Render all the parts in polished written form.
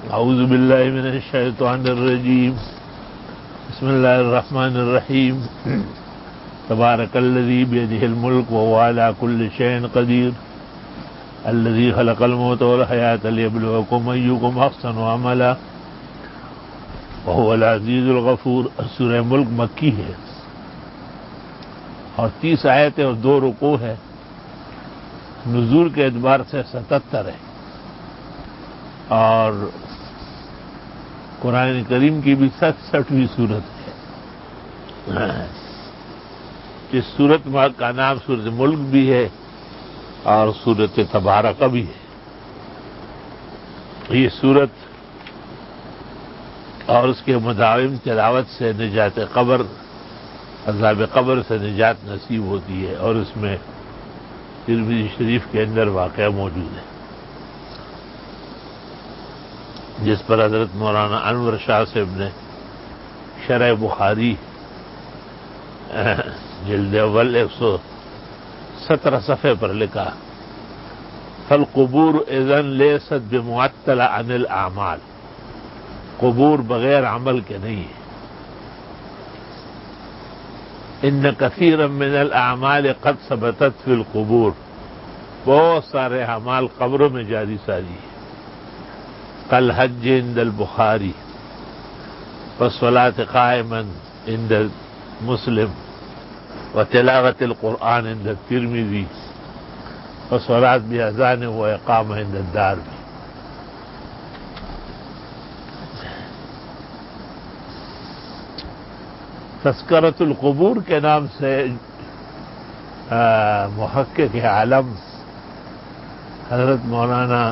اعوذ باللہ من الشیطان الرجیم بسم اللہ الرحمن الرحیم تبارک الذی بیدہ الملک وهو علی کل شیء قدیر الذی خلق الموت والحیاة لیبلوکم ایکم احسن عملا وهو العزیز الغفور۔ سورہ ملک مکی ہے اور 30 آیتیں اور 2 رکوع ہے، نزول کے اعتبار سے 77 ہے، اور قرآن کریم کی بھی 67ویں صورت ہے۔ اس صورت کا نام سورۃ ملک بھی ہے اور سورۃ تبارک بھی ہے۔ یہ صورت اور اس کے مداوم تلاوت سے نجات قبر، عذاب قبر سے نجات نصیب ہوتی ہے، اور اس میں ترمذی شریف کے اندر واقعہ موجود ہے جس پر حضرت مولانا انور شاہ صاحب نے شرح بخاری جلد اول 117 صفحے پر لکھا، فالقبور اذن لیست بمعطلہ عن الاعمال، قبور بغیر عمل کے نہیں ہے۔ ان کثیرا من الاعمال قد ثبتت فی القبور، بہت سارے اعمال قبروں میں جاری ساری ہے۔ کل حج عند البخاری والصلاة قائما عند مسلم وتلاوة القرآن عند الترمذی والصلاة بأذان وإقامة عند الدارمی۔ تذکرۃ القبور کے نام سے محقق عالم حضرت مولانا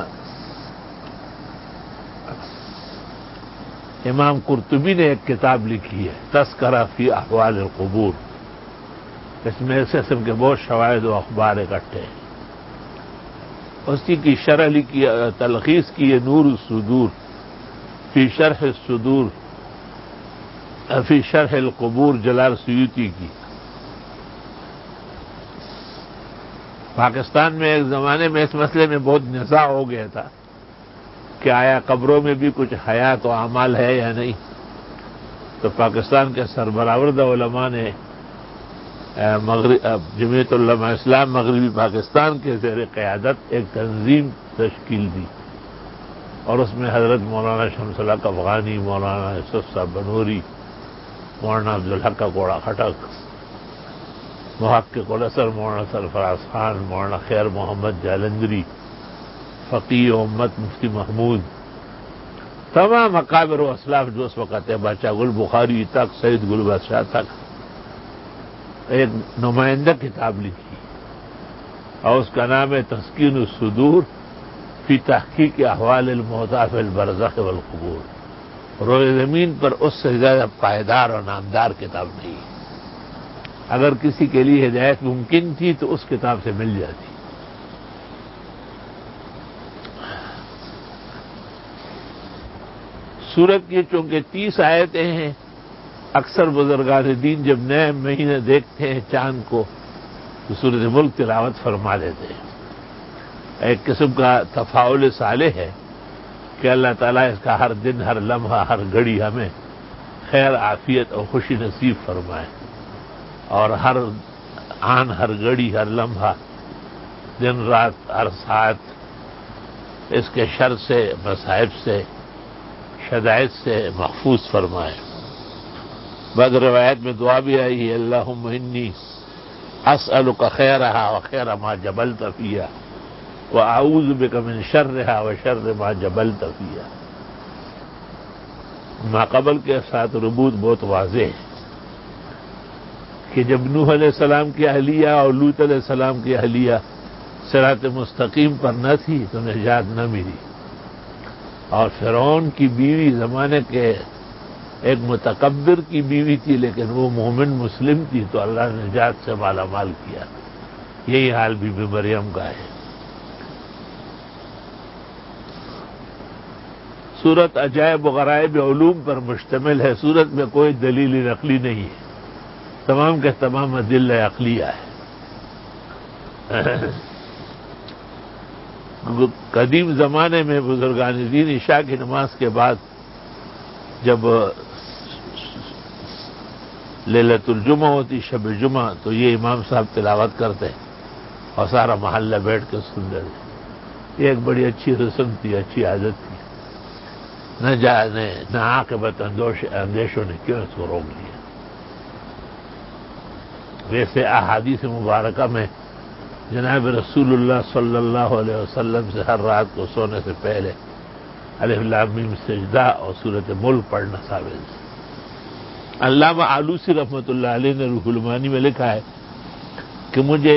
امام قرطبی نے ایک کتاب لکھی ہے، تذکرہ فی احوال القبور۔ اس میں اس قسم کے بہت شواہد و اخبار اکٹھے ہیں۔ اسی کی شرح لکھی، تلخیص کی ہے نور الصدور فی شرح الصدور فی شرح القبور، جلال سیوطی کی۔ پاکستان میں ایک زمانے میں اس مسئلے میں بہت نزاع ہو گیا تھا کہ آیا قبروں میں بھی کچھ حیات و اعمال ہے یا نہیں، تو پاکستان کے سربراہ علماء نے جمعیت علماء اسلام مغربی پاکستان کے زیر قیادت ایک تنظیم تشکیل دی، اور اس میں حضرت مولانا شمس الحق افغانی، مولانا یوسف صاحب بنوری، مولانا عبدالحق کوڑا خٹک، محقق الاسر مولانا سرفراز خان، مولانا خیر محمد جالندری، فقیہ امت مفتی محمود، تمام اکابر و اسلاف جو اس وقت ہے، بادشاہ گل بخاری تک، سید گل بادشاہ تک، ایک نمائندہ کتاب لکھی اور اس کا نام ہے تسکین الصدور فی تحقیق احوال الموتیٰ فی البرزخ والقبور۔ روئے زمین پر اس سے زیادہ پائیدار اور نامدار کتاب نہیں ہے۔ اگر کسی کے لیے ہدایت ممکن تھی تو اس کتاب سے مل جاتی۔ سورت کی چونکہ 30 آیتیں ہیں، اکثر بزرگان دین جب نئے مہینے دیکھتے ہیں چاند کو تو سورۃ ملک تلاوت فرما دیتے ہیں۔ ایک قسم کا تفاعل صالح ہے کہ اللہ تعالیٰ اس کا ہر دن، ہر لمحہ، ہر گھڑی ہمیں خیر، عافیت اور خوشی نصیب فرمائے، اور ہر آن، ہر گھڑی، ہر لمحہ، دن رات، ہر ساعت اس کے شر سے، مصائب سے، شدائد سے محفوظ فرمائے۔ بعض روایت میں دعا بھی آئی ہے، اللہم انی اسألک خیرہا وخیر ما جبلت فیہا واعوذ بک من شرہا وشر ما جبلت فیہا۔ ما قبل کے ساتھ ربوط بہت واضح ہے کہ جب نوح علیہ السلام کی اہلیہ اور لوط علیہ السلام کی اہلیہ صراط مستقیم پر نہ تھی تو نجات نہ ملی، اور فرعون کی بیوی زمانے کے ایک متکبر کی بیوی تھی لیکن وہ مومن مسلم تھی تو اللہ نے نجات سے مالا مال کیا۔ یہی حال بی بی مریم کا ہے۔ سورت عجائب و غرائب علوم پر مشتمل ہے۔ سورت میں کوئی دلیل نقلی نہیں ہے، تمام کے تمام ادلہ عقلیہ ہے۔ قدیم زمانے میں بزرگان دین عشاء کی نماز کے بعد جب لیلۃ الجمعہ ہوتی، شب جمعہ، تو یہ امام صاحب تلاوت کرتے اور سارا محلہ بیٹھ کے سن لیتے۔ یہ ایک بڑی اچھی رسم تھی، اچھی عادت تھی۔ نہ جانے نہ عاقبت اندیشوں نے کیوں اس کو روک لیا۔ ویسے احادیث مبارکہ میں جناب رسول اللہ صلی اللہ علیہ وسلم سے ہر رات کو سونے سے پہلے الف لام میم سجدہ اور سورۃ ملک پڑھنا ثابت ہے۔ علامہ آلوسی رحمۃ اللہ علیہ نے روح المعانی میں لکھا ہے کہ مجھے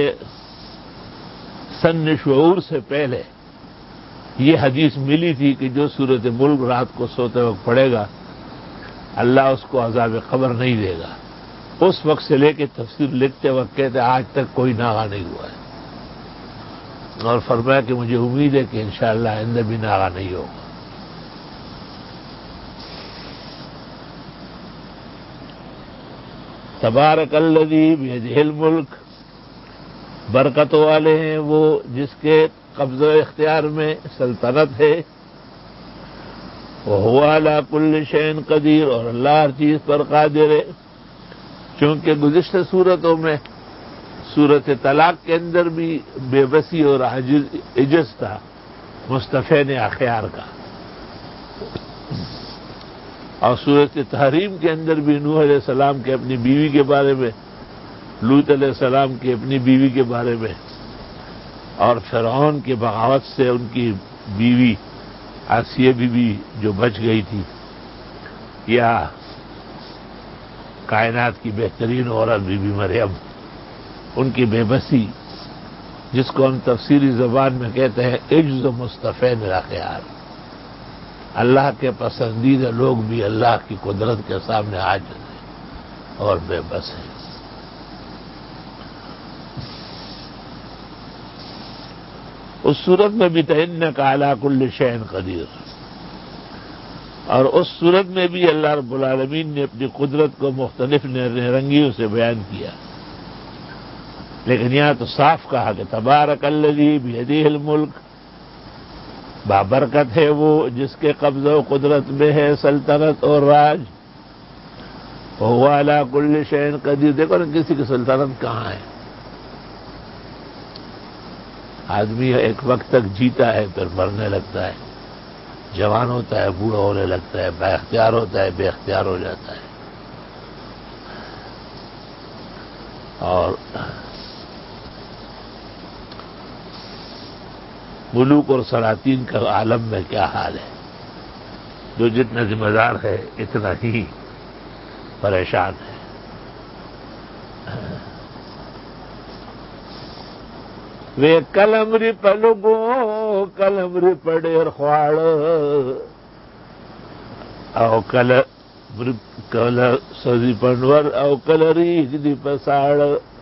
سن شعور سے پہلے یہ حدیث ملی تھی کہ جو سورۃ ملک رات کو سوتے وقت پڑھے گا اللہ اس کو عذاب قبر نہیں دے گا۔ اس وقت سے لے کے تفسیر لکھتے وقت کہتے آج تک کوئی ناغہ نہیں ہوا ہے، اور فرمایا کہ مجھے امید ہے کہ انشاءاللہ آئندہ بھی ناغہ نہیں ہوگا۔ تبارک الذی بیدہ الملک، برکت والے ہیں وہ جس کے قبضہ اختیار میں سلطنت ہے، وہو علی کل شیء قدیر، اور اللہ ہر چیز پر قادر ہے۔ چونکہ گزشتہ صورتوں میں سورۃ طلاق کے اندر بھی بے بسی اور عجز تھا مصطفین اخیار کا، اور سورۃ تحریم کے اندر بھی نوح علیہ السلام کے اپنی بیوی کے بارے میں، لوط علیہ السلام کی اپنی بیوی کے بارے میں، اور فرعون کی بغاوت سے ان کی بیوی آسیہ بیوی جو بچ گئی تھی، یا کائنات کی بہترین عورت بی بی مریم، ان کی بے بسی، جس کو ہم تفسیری زبان میں کہتے ہیں عجز مصطفین الاخیار۔ اللہ کے پسندیدہ لوگ بھی اللہ کی قدرت کے سامنے عاجز ہیں اور بے بس ہیں۔ اس صورت میں بھی تَإِنَّكَ عَلَىٰ كُلِّ شَيْءٍ قدیر، اور اس صورت میں بھی اللہ رب العالمین نے اپنی قدرت کو مختلف رنگیوں سے بیان کیا، لیکن یہاں تو صاف کہا کہ تبارک الذی بیدہ الملک، بابرکت ہے وہ جس کے قبضہ و قدرت میں ہے سلطنت اور راج، وہو علی کل شیء قدیر۔ دیکھو نا کسی کی سلطنت کہاں ہے؟ آدمی ایک وقت تک جیتا ہے پھر مرنے لگتا ہے، جوان ہوتا ہے بوڑھا ہونے لگتا ہے، با اختیار ہوتا ہے بے اختیار ہو جاتا ہے، اور ملوک اور سلاطین کا عالم میں کیا حال ہے؟ جو جتنا ذمہ دار ہے اتنا ہی پریشان ہے۔ وے کلمری پلگو کلمری پڑیر خواڑ او کل سزی پنور او کلری دی پساڑ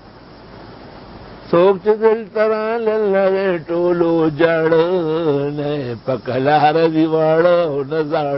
سوک دل تران لگے ٹولو جڑ نئے پکلار دیواڑ نزاڑ۔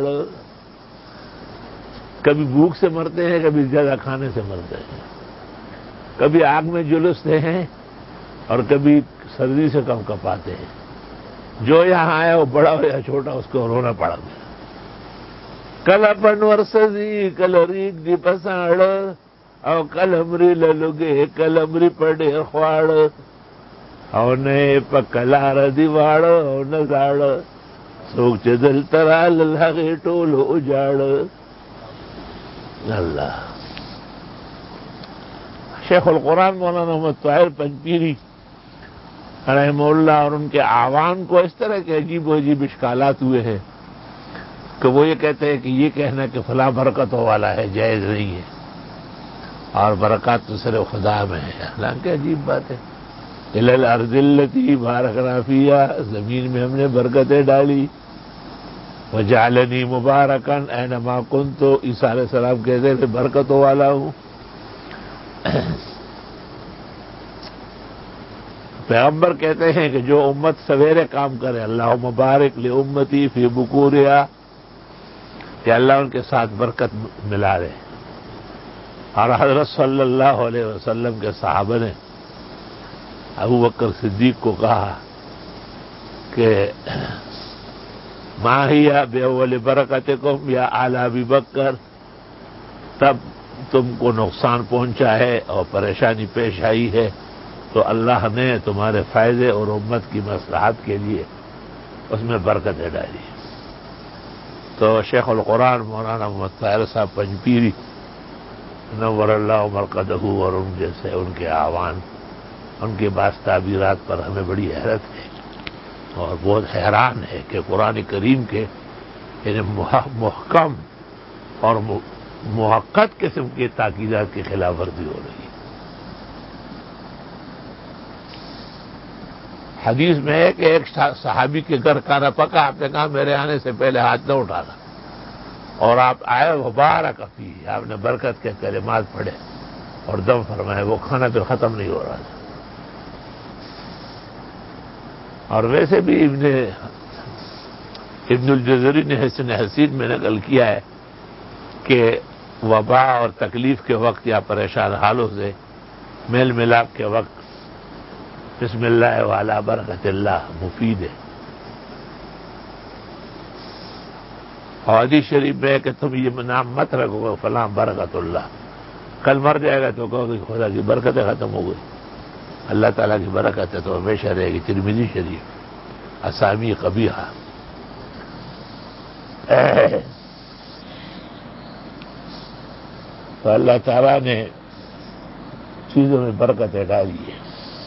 کبھی بھوک سے مرتے ہیں، کبھی زیادہ کھانے سے مرتے ہیں، کبھی آگ میں جلستے ہیں اور کبھی سردی سے کم کپاتے ہیں۔ جو یہاں آیا وہ بڑا ہو یا چھوٹا اس کو رونا پڑا گیا۔ کل پنور سزی کل ریگ دی پساڑ او کلمری للگے کلمری پڑے خواڑ او نئے پکلار دیواڑ او نزاڑ سوک چے دل ترال لگے ٹول اجاڑ۔ اللہ شیخ القرآن مولانا محمد طاہر پنجپیری رحمہ اللہ اور ان کے اعوان کو اس طرح کے عجیب و عجیب اشکالات ہوئے ہیں کہ وہ یہ کہتے ہیں کہ یہ کہنا کہ فلاں برکتوں والا ہے جائز نہیں ہے، اور برکات تو صرف خدا میں ہے۔ حالانکہ عجیب بات ہے، الی الارض التی بارکنا فیہا، زمین میں ہم نے برکتیں ڈالی، وجعلنی مبارکا اینما کنت، عیسیٰ علیہ السلام کہتے تھے برکتوں والا ہوں۔ پیغمبر کہتے ہیں کہ جو امت سویرے کام کرے اللہ مبارک لامتی فی بکورہا، کہ اللہ ان کے ساتھ برکت ملا دے۔ اور حضرت صلی اللہ علیہ وسلم کے صحابہ نے ابو بکر صدیق کو کہا کہ ماہیا بأول برکتکم یا آل ابی بکر، تب تم کو نقصان پہنچا ہے اور پریشانی پیش آئی ہے تو اللہ نے تمہارے فائدے اور امت کی مصلحت کے لیے اس میں برکتیں ڈالی۔ تو شیخ القرآن مولانا محمد طاہر صاحب پنجپیری نور اللہ مرقدہ اور ان جیسے ان کے اعوان، ان کے بعض تعبیرات پر ہمیں بڑی حیرت ہے اور بہت حیران ہے کہ قرآن کریم کے یعنی محکم اور محقق قسم کے تاکیدات کی خلاف ورزی ہو رہی ہے۔ حدیث میں ہے کہ ایک صحابی کے گھر کھانا پکا، آپ نے کہا میرے آنے سے پہلے ہاتھ نہ اٹھانا، اور آپ آئے مبارک فی، آپ نے برکت کے کلمات پڑھے اور دم فرمائے، وہ کھانا پھر ختم نہیں ہو رہا تھا۔ اور ویسے بھی ابن الجزری نے حسن حسین میں نقل کیا ہے کہ وبا اور تکلیف کے وقت یا پریشان حالوں سے میل ملاپ کے وقت بسم اللہ وعلی برکت اللہ مفید ہے۔ اور حدیث شریف میں ہے کہ تم یہ نام مت رکھو گے فلاں برکت اللہ، کل مر جائے گا تو کہو گے خدا کی برکتیں ختم ہو گئی، اللہ تعالیٰ کی برکت ہے تو ہمیشہ رہے گی۔ ترمذی شریف اسامی قبیحہ۔ تو اللہ تعالیٰ نے چیزوں میں برکتیں ڈالی ہے۔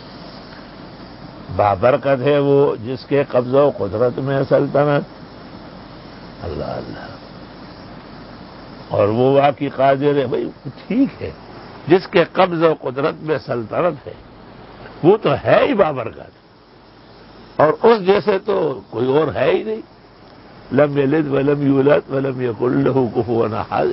بابرکت ہے وہ جس کے قبضہ و قدرت میں سلطنت، اللہ اللہ، اور وہ واقعی قادر ہے، بھائی ٹھیک ہے، جس کے قبض و قدرت میں سلطنت ہے وہ تو ہے ہی بابرکت، اور اس جیسے تو کوئی اور ہے ہی نہیں۔ لم یلد ولم یولد ولم یکن لہ کفوا احد۔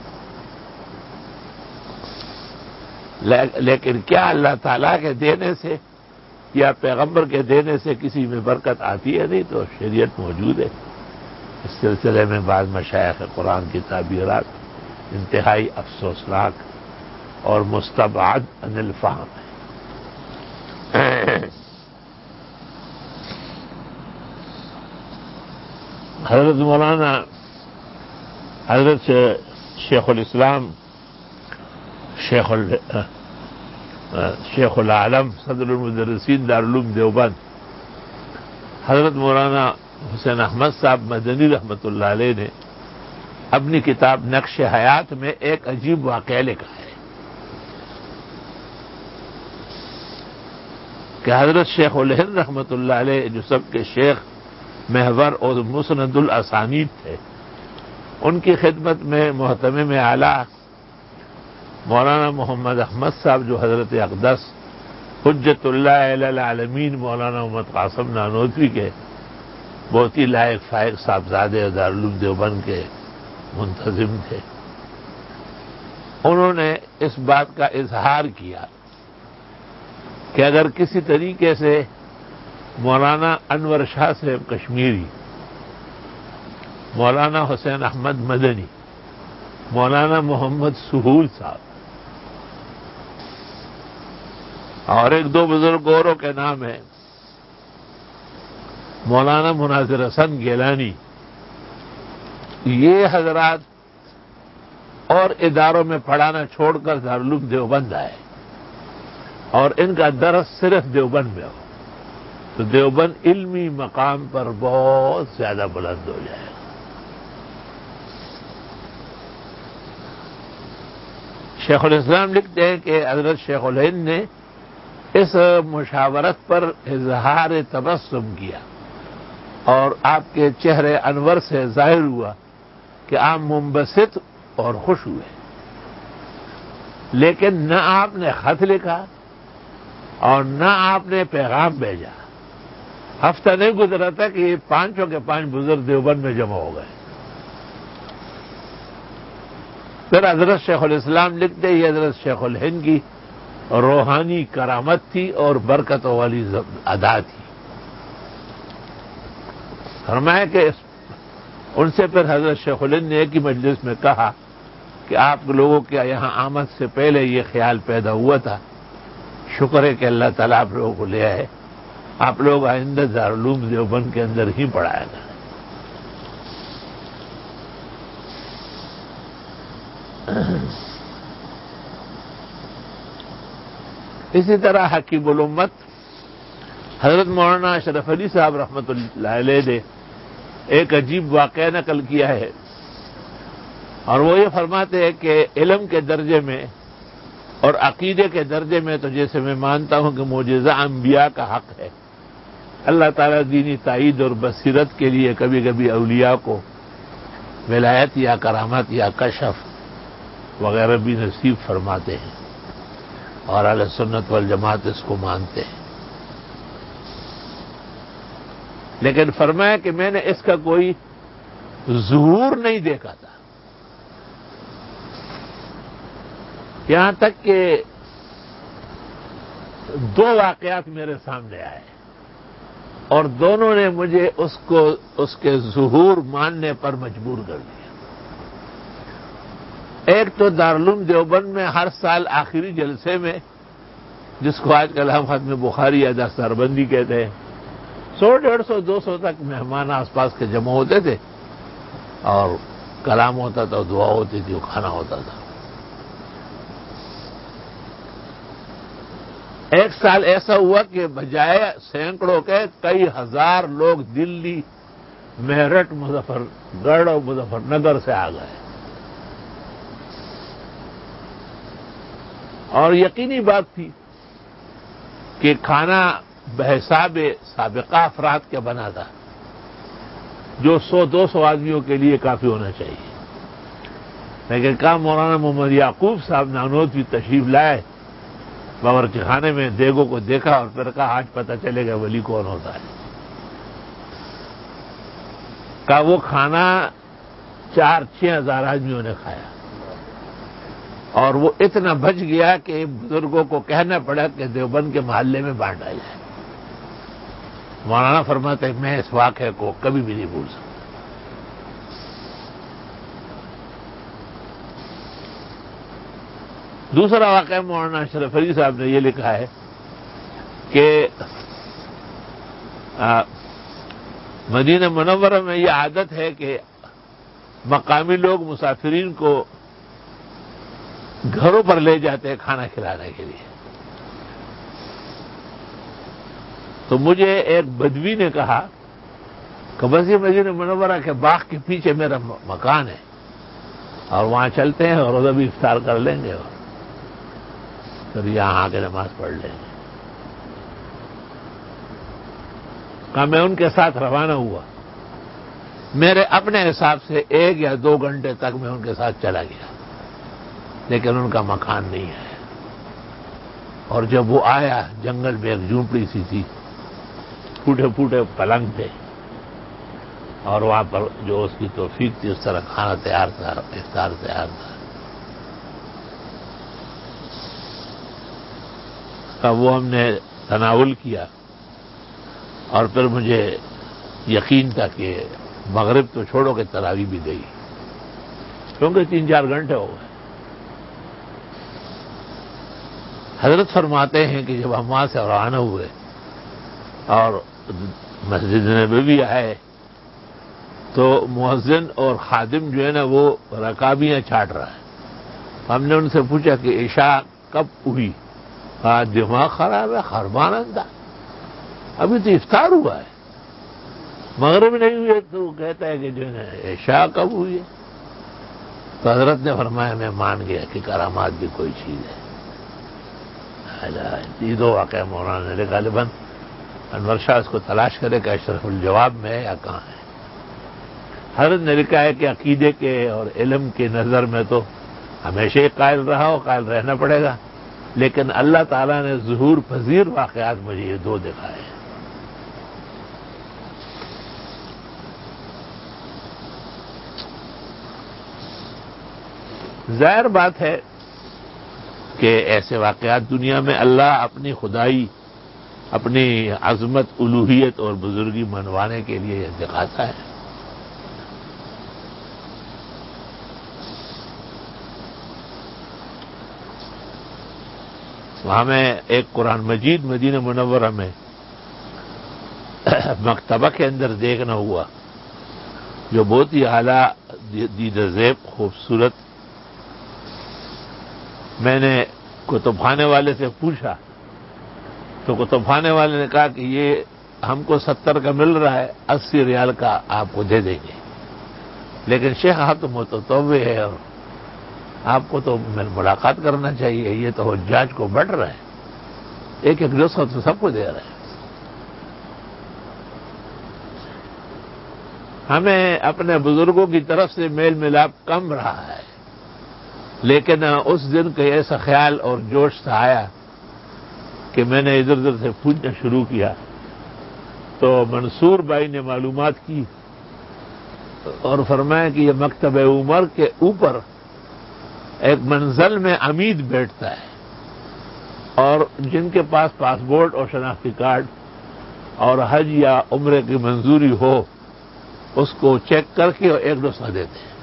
لیکن کیا اللہ تعالیٰ کے دینے سے یا پیغمبر کے دینے سے کسی میں برکت آتی ہے؟ نہیں، تو شریعت موجود ہے۔ اس سلسلے میں بعض مشائخ قرآن کی تعبیرات انتہائی افسوسناک اور مستبعد عن الفہم ہے۔ حضرت مولانا حضرت شیخ الاسلام شیخ العالم صدر المدرسین دارالعلوم دیوبند حضرت مولانا حسین احمد صاحب مدنی رحمۃ اللہ علیہ نے اپنی کتاب نقش حیات میں ایک عجیب واقعہ لکھا ہے کہ حضرت شیخ الہند رحمۃ اللہ علیہ جو سب کے شیخ محور اور مسند الاسانید تھے، ان کی خدمت میں محتمم اعلیٰ مولانا محمد احمد صاحب جو حضرت اقدس حجت اللہ علی العالمین مولانا محمد قاسم نانوتوی کے بہت ہی لائق فائق صاحبزادے دارالعلوم دیوبند کے منتظم تھے، انہوں نے اس بات کا اظہار کیا کہ اگر کسی طریقے سے مولانا انور شاہ صاحب کشمیری، مولانا حسین احمد مدنی، مولانا محمد سہول صاحب اور ایک دو بزرگ اوروں کے نام ہیں، مولانا مناظر حسن گیلانی، یہ حضرات اور اداروں میں پڑھانا چھوڑ کر دارالعلوم دیوبند آئے اور ان کا درس صرف دیوبند میں ہو تو دیوبند علمی مقام پر بہت زیادہ بلند ہو جائے گا۔ شیخ الاسلام لکھتے ہیں کہ حضرت شیخ الہند نے اس مشاورت پر اظہار تبسم کیا اور آپ کے چہرے انور سے ظاہر ہوا کہ آپ منبسط اور خوش ہوئے، لیکن نہ آپ نے خط لکھا اور نہ آپ نے پیغام بھیجا۔ ہفتہ نہیں گزرا تھا کہ یہ پانچوں کے پانچ بزرگ دیوبند میں جمع ہو گئے۔ پھر حضرت شیخ الاسلام لکھتے ہی حضرت شیخ الہند کی روحانی کرامت تھی اور برکتوں والی ادا تھی۔ فرمایا کہ ان سے پھر حضرت شیخ الہند نے ایک ہی مجلس میں کہا کہ آپ لوگوں کے یہاں آمد سے پہلے یہ خیال پیدا ہوا تھا، شکر ہے کہ اللہ تعالیٰ آپ لوگوں کو لے آئے، آپ لوگ آئندہ دارالعلوم دیوبند کے اندر ہی پڑھایا کریں۔ اسی طرح حکیم الامت حضرت مولانا اشرف علی صاحب رحمۃ اللہ علیہ نے ایک عجیب واقعہ نقل کیا ہے، اور وہ یہ فرماتے ہیں کہ علم کے درجے میں اور عقیدے کے درجے میں تو جیسے میں مانتا ہوں کہ معجزہ انبیاء کا حق ہے، اللہ تعالیٰ دینی تائید اور بصیرت کے لیے کبھی کبھی اولیاء کو ولایت یا کرامت یا کشف وغیرہ بھی نصیب فرماتے ہیں، اور اہل سنت والجماعت اس کو مانتے ہیں۔ لیکن فرمایا کہ میں نے اس کا کوئی ظہور نہیں دیکھا تھا، یہاں تک کہ دو واقعات میرے سامنے آئے اور دونوں نے مجھے اس کے ظہور ماننے پر مجبور کر دیا۔ ایک تو دارالعلوم دیوبند میں ہر سال آخری جلسے میں، جس کو آج کل ہم ختم بخاری یا دستار بندی کہتے ہیں، 100، 150، 200 تک مہمان آس پاس کے جمع ہوتے تھے، اور کلام ہوتا تھا، دعا ہوتی تھی، کھانا ہوتا تھا۔ ایک سال ایسا ہوا کہ بجائے سینکڑوں کے کئی ہزار لوگ دلی، میرٹھ، مظفر گڑھ اور مظفر نگر سے آ گئے، اور یقینی بات تھی کہ کھانا بحساب سابقہ افراد کے بنا تھا، جو 100-200 آدمیوں کے لیے کافی ہونا چاہیے، لیکن کہا مولانا محمد یعقوب صاحب نانوتوی تشریف لائے، باورچی خانے میں دیگوں کو دیکھا اور پھر کہا آج پتہ چلے گا ولی کون ہوتا ہے۔ کہا وہ کھانا 4-6 ہزار آدمیوں نے کھایا، اور وہ اتنا بچ گیا کہ بزرگوں کو کہنا پڑا کہ دیوبند کے محلے میں بانٹا جائے۔ مولانا فرماتے ہیں میں اس واقعے کو کبھی بھی نہیں بھول سکتا۔ دوسرا واقعہ مولانا اشرف علی صاحب نے یہ لکھا ہے کہ مدینہ منورہ میں یہ عادت ہے کہ مقامی لوگ مسافرین کو گھروں پر لے جاتے ہیں کھانا کھلانے کے لیے۔ تو مجھے ایک بدوی نے کہا کہ بس یہ مدینہ منورہ کے باغ کے پیچھے میرا مکان ہے، اور وہاں چلتے ہیں اور ادھر بھی افطار کر لیں گے، اور پھر یہاں آ کے نماز پڑھ لیں گے۔ کہا میں ان کے ساتھ روانہ ہوا، میرے اپنے حساب سے 1 یا 2 گھنٹے تک میں ان کے ساتھ چلا گیا، لیکن ان کا مکان نہیں ہے، اور جب وہ آیا جنگل میں ایک جھونپڑی سی تھی، پھوٹے پھوٹے پلنگ تھے، اور وہاں پر جو اس کی توفیق تھی اس طرح کھانا تیار تھا، افطار تیار تھا۔ وہ ہم نے تناول کیا، اور پھر مجھے یقین تھا کہ مغرب تو چھوڑو کہ تراویح بھی گئی، کیونکہ 3-4 گھنٹے ہو گئے۔ حضرت فرماتے ہیں کہ جب ہم وہاں سے روانہ ہوئے اور مسجد نبوی آئے تو مؤذن اور خادم جو ہے نا وہ رکابیاں چھاٹ رہا ہے۔ ہم نے ان سے پوچھا کہ عشاء کب ہوئی؟ کہا دماغ خراب ہے، خربان انداز، ابھی تو افطار ہوا ہے، مغرب نہیں ہوئی۔ تو کہتا ہے کہ جو ہے عشاء کب ہوئی ہے؟ تو حضرت نے فرمایا میں مان گیا کہ کرامات بھی کوئی چیز ہے۔ یہ 2 واقعہ مولانا نے غالباً انور شاہ اس کو تلاش کرے کہ اشرف الجواب میں ہے یا کہاں ہے۔ حضرت نے لکھا ہے کہ عقیدے کے اور علم کے نظر میں تو ہمیشہ ہی قائل رہا ہو، قائل رہنا پڑے گا، لیکن اللہ تعالیٰ نے ظہور پذیر واقعات مجھے یہ 2 دکھائے ہیں۔ ظاہر بات ہے کہ ایسے واقعات دنیا میں اللہ اپنی خدائی، اپنی عظمت، الوہیت اور بزرگی منوانے کے لیے دکھاتا ہے۔ وہاں میں ایک قرآن مجید مدینہ منورہ میں مکتبہ کے اندر دیکھنا ہوا جو بہت ہی اعلیٰ دید زیب خوبصورت. میں نے کتب خانے والے سے پوچھا تو کتب خانے والے نے کہا کہ یہ ہم کو 70 کا مل رہا ہے، 80 ریال کا آپ کو دے دیں گے، لیکن شیخ آپ تو متطوع ہے اور آپ کو تو ملاقات کرنا چاہیے، یہ تو حجاج کو بڑھ رہا ہے، ایک ایک نسخہ تو سب کو دے رہے ہیں. ہمیں اپنے بزرگوں کی طرف سے میل ملاپ کم رہا ہے، لیکن اس دن کا ایسا خیال اور جوش سے آیا کہ میں نے ادھر ادھر سے پوچھنا شروع کیا تو منصور بھائی نے معلومات کی اور فرمایا کہ یہ مکتبہ عمر کے اوپر ایک منزل میں عمید بیٹھتا ہے اور جن کے پاس پاسپورٹ اور شناختی کارڈ اور حج یا عمرے کی منظوری ہو اس کو چیک کر کے اور ایک نسخہ دیتے ہیں.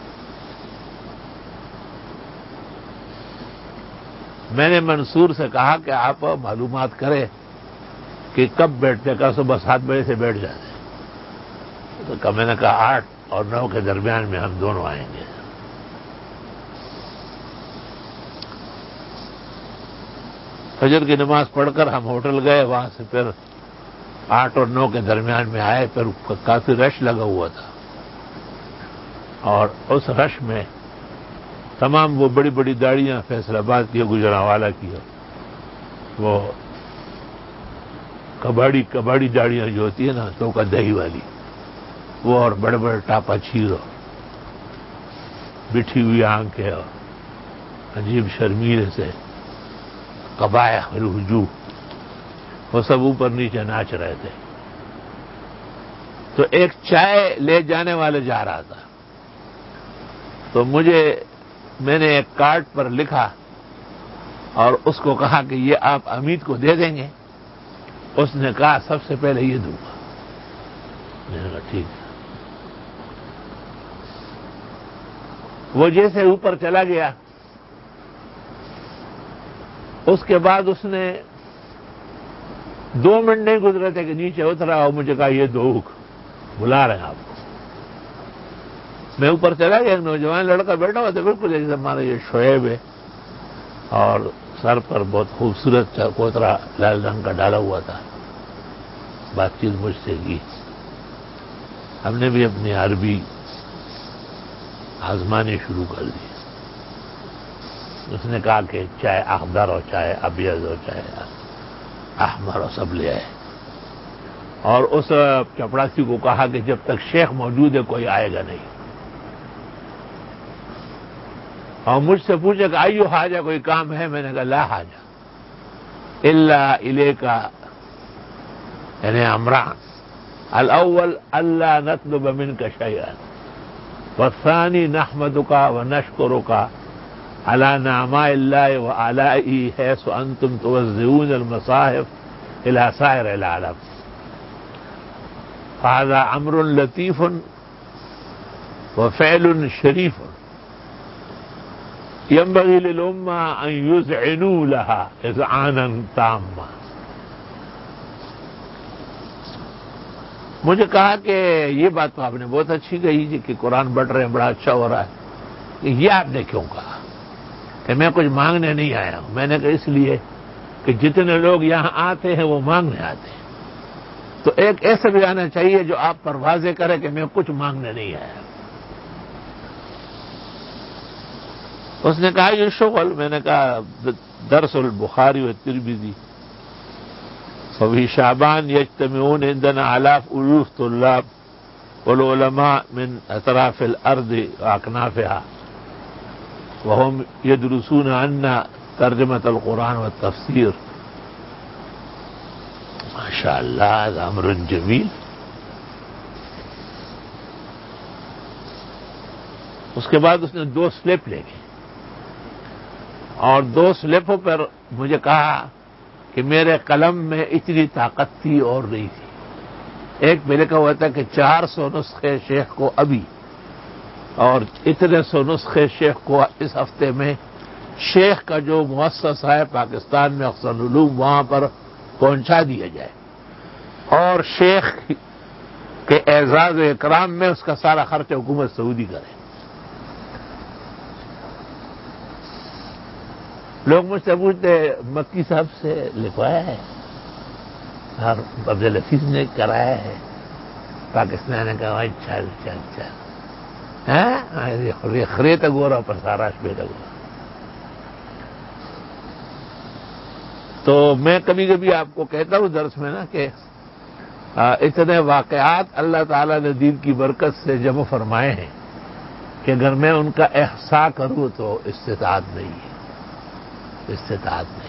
میں نے منصور سے کہا کہ آپ معلومات کریں کہ کب بیٹھتے، کا صبح 7 بجے سے بیٹھ جاتے ہیں. تو میں نے کہا 8 اور 9 کے درمیان میں ہم دونوں آئیں گے. فجر کی نماز پڑھ کر ہم ہوٹل گئے، وہاں سے پھر 8 اور 9 کے درمیان میں آئے. پھر کافی رش لگا ہوا تھا اور اس رش میں تمام وہ بڑی بڑی گاڑیاں فیصل آباد کی، گجرانوالہ کی، وہ کباڑی گاڑیاں جو ہوتی ہے نا تو کا دہی والی، وہ اور بڑے بڑے ٹاپا چھیرو، بٹھی ہوئی آنکھیں اور عجیب شرمیلے سے قبائح رجوع، وہ سب اوپر نیچے ناچ رہے تھے. تو ایک چائے لے جانے والے جا رہا تھا تو میں نے ایک کارڈ پر لکھا اور اس کو کہا کہ یہ آپ امید کو دے دیں گے. اس نے کہا سب سے پہلے یہ دوں گا. میں نے کہا ٹھیک ہے. وہ جیسے اوپر چلا گیا اس کے بعد اس نے 2 منٹ نہیں گزرے تھے کہ نیچے اترا اور مجھے کہا یہ دو بلا رہے ہیں آپ کو. میں اوپر چلا گیا، ایک نوجوان لڑکا بیٹھا ہوا تھا بالکل جیسے ہمارا یہ شعیب ہے اور سر پر بہت خوبصورت کوترا لال رنگ کا ڈالا ہوا تھا. بات چیت مجھ سے کی، ہم نے بھی اپنی عربی آزمانی شروع کر دی. اس نے کہا کہ چائے اخضر اور چائے ابیض اور چائے احمر اور سب لے آئے اور اس چپڑاسی کو کہا کہ جب تک شیخ موجود ہے کوئی آئے گا نہیں. اور مجھ سے پوچھے کہ آئیو حاجہ، کوئی کام ہے؟ میں نے کہا لا حاجہ الا الیکا، یعنی امران. الاول الا نطلب منک شیئا والثانی نحمدک ونشکرک على نعماء الله وآلائه حيث أنتم توزعون المصاحف إلى سائر العالم. هذا أمر لطيف وفعل شريف ينبغي للأمة أن يذعنوا لها إذعانا تاما. مجھے کہا کہ یہ بات تو آپ نے بہت اچھی کہی جی کہ قرآن بڑھ رہے ہیں، بڑا اچھا ہو رہا ہے. یہ آپ نے کیوں کہا کہ میں کچھ مانگنے نہیں آیا ہوں؟ میں نے کہا اس لیے کہ جتنے لوگ یہاں آتے ہیں وہ مانگنے آتے ہیں، تو ایک ایسا بھی آنا چاہیے جو آپ پر واضح کرے کہ میں کچھ مانگنے نہیں آیا. اس نے کہا یہ شغل. میں نے کہا درس البخاری والترمذی ففي شعبان يجتمعون عندنا آلاف ألوف طلاب والعلماء من أطراف الأرض وأكنافها وهم يدرسون عنا ترجمة القرآن والتفسير. ما شاء الله هذا أمر جميل. اس کے بعد اس نے 2 سلپ لے گئے اور 2 سلپوں پر مجھے کہا کہ میرے قلم میں اتنی طاقت تھی اور نہیں تھی. ایک میں لکھا ہوا تھا کہ 400 نسخے شیخ کو ابھی اور اتنے 100 نسخے شیخ کو اس ہفتے میں شیخ کا جو مؤسسہ ہے پاکستان میں احسن العلوم وہاں پر پہنچا دیا جائے. اور شیخ کے اعزاز و اکرام میں اس کا سارا خرچ حکومت سعودی کرے. لوگ مجھ سے پوچھتے مکی صاحب سے لکھوایا ہے اور عبدالحفیظ نے کرایا ہے. پاکستان نے کہا چل چل چل خریت گورا پر سارا شبیت گورا. تو میں کبھی کبھی آپ کو کہتا ہوں درس میں نا کہ اتنے واقعات اللہ تعالیٰ نے دین کی برکت سے جمع فرمائے ہیں کہ اگر میں ان کا احصاء کروں تو استطاعت نہیں ہے. استطاعت نہیں.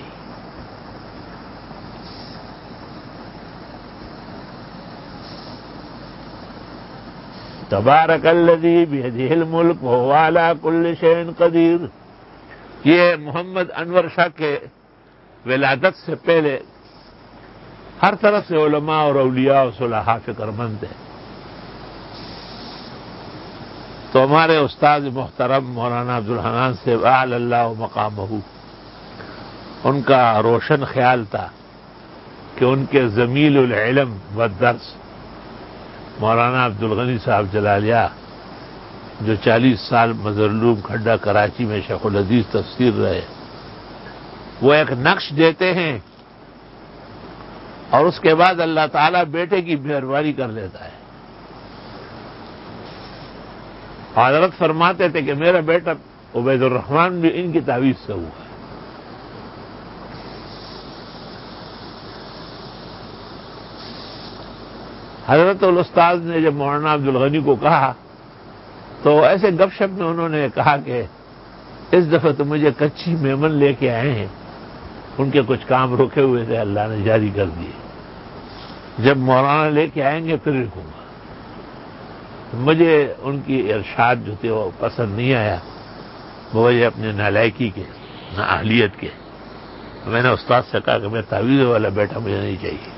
تبارک الذی بیدہ الملک وہو علی کل شیء قدیر. یہ محمد انور شاہ کے ولادت سے پہلے ہر طرف سے علماء اور اولیاء اور صلحاء فکر مند ہیں. تو ہمارے استاد محترم مولانا عبدالحنان سے اعلی اللہ مقامہ، ان کا روشن خیال تھا کہ ان کے زمیل العلم والدرس مولانا عبدالغنی صاحب جلالیہ، جو 40 سال مظرلوم کھڈا کراچی میں شیخ الحدیث تفسیر رہے، وہ ایک نقش دیتے ہیں اور اس کے بعد اللہ تعالیٰ بیٹے کی مہربانی کر لیتا ہے. حضرت فرماتے تھے کہ میرا بیٹا عبید الرحمان بھی ان کی تعویذ سے ہوا ہے. حضرت الاستاذ نے جب مولانا عبدالغنی کو کہا تو ایسے گپ شپ میں انہوں نے کہا کہ اس دفعہ تو مجھے کچی میمن لے کے آئے ہیں، ان کے کچھ کام رکے ہوئے تھے، اللہ نے جاری کر دیے. جب مولانا لے کے آئیں گے پھر لکھوں گا. مجھے ان کی ارشاد جو تھے وہ پسند نہیں آیا بوجہ اپنے نالائکی کے، نااہلیت کے. میں نے استاد سے کہا کہ میں تعویذ والا بیٹا مجھے نہیں چاہیے،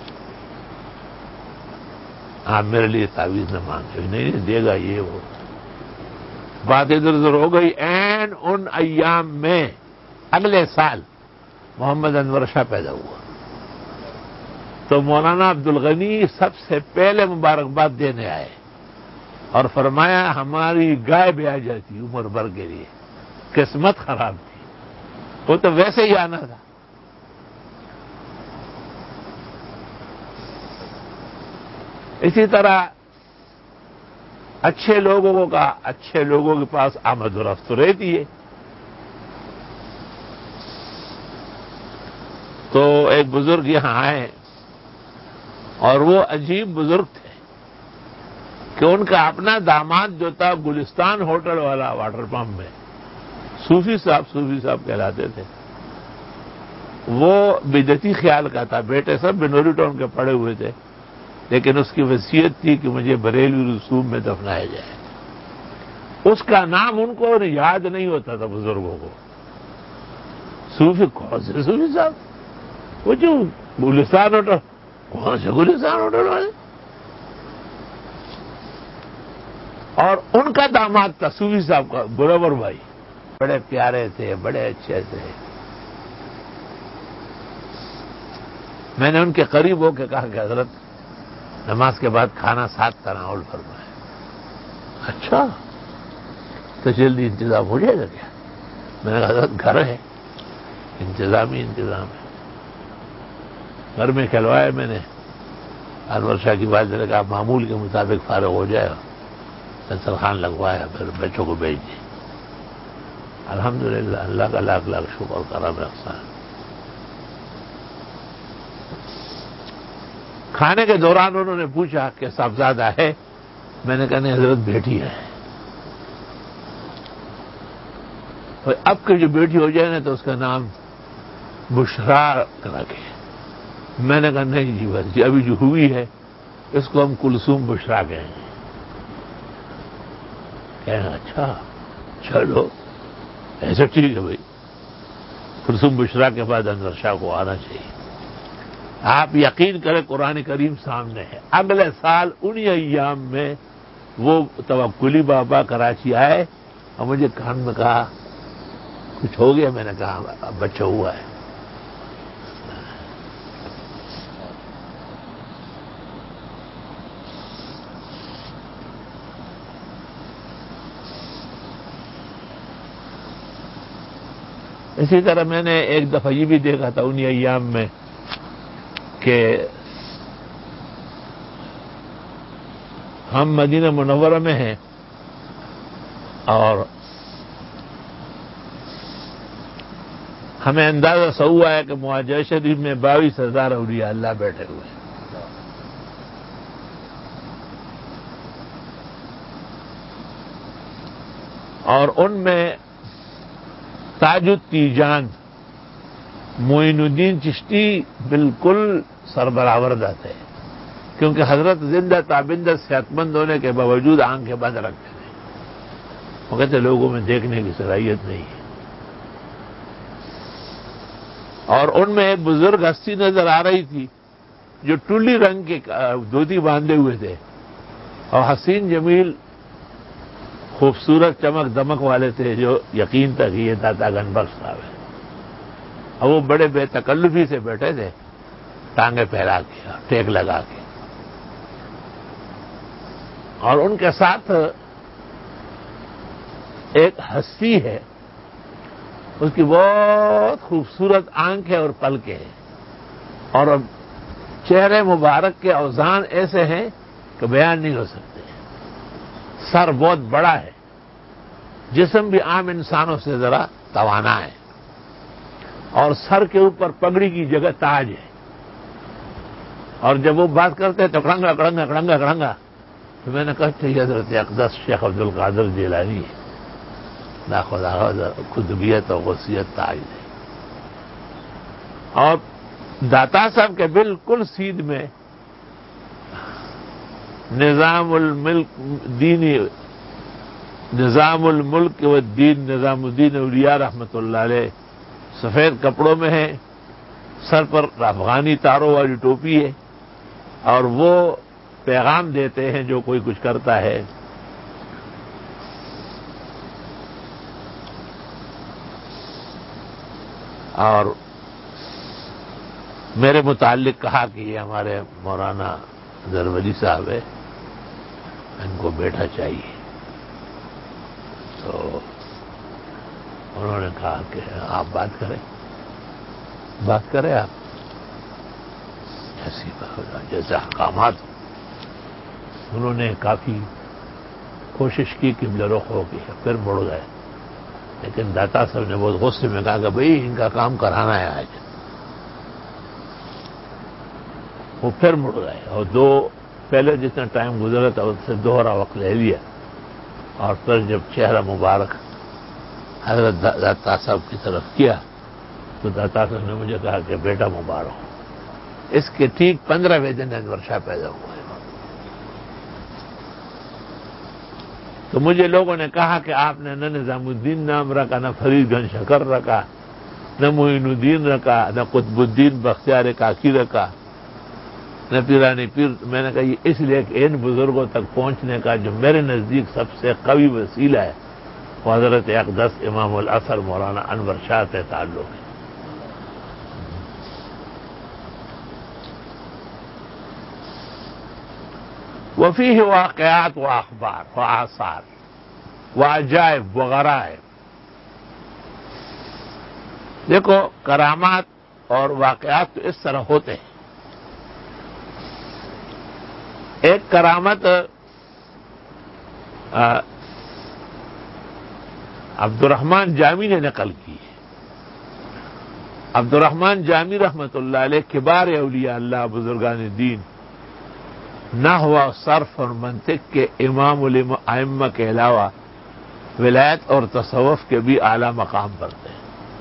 آپ میرے لیے تعویذ نہ مانگتے. نہیں دے گا یہ وہ. بات ادھر ادھر ہو گئی. این ان ایام میں اگلے سال محمد انور شاہ پیدا ہوا. تو مولانا عبدالغنی سب سے پہلے مبارکباد دینے آئے اور فرمایا ہماری گائے بھی آ جاتی عمر بھر کے لیے، قسمت خراب تھی، وہ تو ویسے ہی آنا تھا. اسی طرح اچھے لوگوں کا اچھے لوگوں کے پاس آمد و رفت رہتی ہے. تو ایک بزرگ یہاں آئے اور وہ عجیب بزرگ تھے کہ ان کا اپنا داماد جو تھا گلستان ہوٹل والا واٹر پمپ میں صوفی صاحب کہلاتے تھے. وہ بدعتی خیال کا تھا. بیٹے سب بنوری ٹاؤن کے پڑے ہوئے تھے، لیکن اس کی وصیت تھی کہ مجھے بریلوی رسوم میں دفنایا جائے. اس کا نام ان کو یاد نہیں ہوتا تھا بزرگوں کو. صوفی کون سے صوفی صاحب؟ وہ جو گلستان ہوٹل، کون سے گلستان ہوٹل والے؟ اور ان کا داماد تھا صوفی صاحب کا برابر بھائی. بڑے پیارے تھے، بڑے اچھے تھے. میں نے ان کے قریب ہو کے کہا کہ حضرت نماز کے بعد کھانا ساتھ تناول فرمائے. اچھا تو جلدی انتظام ہو جائے گا کیا؟ میں نے کہا حضرت گھر ہے، انتظام ہے. گھر میں کھلوایا میں نے. انور شاہ کی بات نے کہا معمول کے مطابق فارغ ہو جائے گا. دسترخوان لگوایا، پھر بچوں کو بھیج دی. الحمدللہ اللہ کا لاکھ لاکھ شکر کرم احسان. کھانے کے دوران انہوں نے پوچھا کہ صاحبزادہ ہے؟ میں نے کہا نہیں حضرت بیٹی ہے. اب کی جو بیٹی ہو جائے نا تو اس کا نام بشرا رکھے. میں نے کہا نہیں جی بس جی ابھی جو ہوئی ہے اس کو ہم کلثوم بشرا کہیں گے. کہیں اچھا چلو ایسا ٹھیک ہے بھائی. کلثوم بشرا کے بعد انور شاہ کو آنا چاہیے. آپ یقین کریں قرآن کریم سامنے ہے. اگلے سال انہی ایام میں وہ توکلی بابا کراچی آئے اور مجھے کان میں کہا کچھ ہو گیا. میں نے کہا اب بچہ ہوا ہے. اسی طرح میں نے ایک دفعہ یہ بھی دیکھا تھا انہی ایام میں کہ ہم مدینہ منورہ میں ہیں اور ہمیں اندازہ سا ہوا ہے کہ معاجہ شریف میں 22,000 اولیاء اللہ بیٹھے ہوئے ہیں. اور ان میں تاج التیجان معین الدین چشتی بالکل سربراہ تھے، کیونکہ حضرت زندہ تابندہ صحت مند ہونے کے باوجود آنکھیں بند رکھتے تھے. وہ کہتے لوگوں میں دیکھنے کی صلاحیت نہیں ہے. اور ان میں ایک بزرگ ہستی نظر آ رہی تھی جو ٹولی رنگ کے دھوتی باندھے ہوئے تھے اور حسین جمیل خوبصورت چمک دمک والے تھے، جو یقین تھا کہ یہ داتا گن بخش صاحب ہے. اور وہ بڑے بے تکلفی سے بیٹھے تھے، ٹانگیں پھیلا کے ٹیک لگا کے. اور ان کے ساتھ ایک ہستی ہے، اس کی بہت خوبصورت آنکھیں اور پلکیں ہیں، اور چہرے مبارک کے اوزان ایسے ہیں کہ بیان نہیں ہو سکتے. سر بہت بڑا ہے، جسم بھی عام انسانوں سے ذرا توانا ہے، اور سر کے اوپر پگڑی کی جگہ تاج ہے. اور جب وہ بات کرتے تو کڑنگا کڑنگا کڑنگا کڑنگا. تو میں نے کہا یہ حضرت اقدس شیخ عبد القادر جیلانی ہے، نا خدا قطبیت اور غوثیت تاج ہے. اور داتا صاحب کے بالکل سیدھ میں نظام الملک و دین نظام الدین اولیاء رحمۃ اللہ علیہ سفید کپڑوں میں ہیں، سر پر افغانی تاروں والی ٹوپی ہے، اور وہ پیغام دیتے ہیں جو کوئی کچھ کرتا ہے. اور میرے متعلق کہا کہ یہ ہمارے مولانا زرولی صاحب ہے، ان کو بیٹا چاہیے. تو انہوں نے کہا کہ آپ بات کریں آپ ایسی جیسے احکامات. انہوں نے کافی کوشش کی قبلہ رخ ہو گئی، پھر مڑ گئے. لیکن داتا صاحب نے بہت غصے میں کہا کہ بھئی ان کا کام کرانا ہے آج. وہ پھر مڑ گئے اور پہلے جتنا ٹائم گزرا تھا اس سے دوہرا وقت لے لیا. اور پھر جب چہرہ مبارک حضرت داتا صاحب کی طرف کیا تو داتا صاحب نے مجھے کہا کہ بیٹا مبارک ہو. اس کے ٹھیک 15ویں دن انور شاہ پیدا ہوا ہے. تو مجھے لوگوں نے کہا کہ آپ نے نہ نظام الدین نام رکھا، نہ فرید گنج شکر رکھا، نہ معین الدین رکھا، نہ قطب الدین بختیار کاکی رکھا، نہ پیرانی پیر. میں نے کہا یہ اس لیے کہ ان بزرگوں تک پہنچنے کا جو میرے نزدیک سب سے قوی وسیلہ ہے وہ حضرت اقدس امام العصر مولانا انور شاہ سے تعلق ہے. وفیہ واقعات و اخبار و آثار و عجائب و غرائب. دیکھو کرامات اور واقعات تو اس طرح ہوتے ہیں. ایک کرامت عبد الرحمن جامی نے نقل کی ہے. عبد الرحمن جامی رحمۃ اللہ علیہ کبار اولیاء اللہ بزرگان دین، نحو صرف اور منطق کے امام الائمہ کے علاوہ ولایت اور تصوف کے بھی اعلیٰ مقام پر تھے.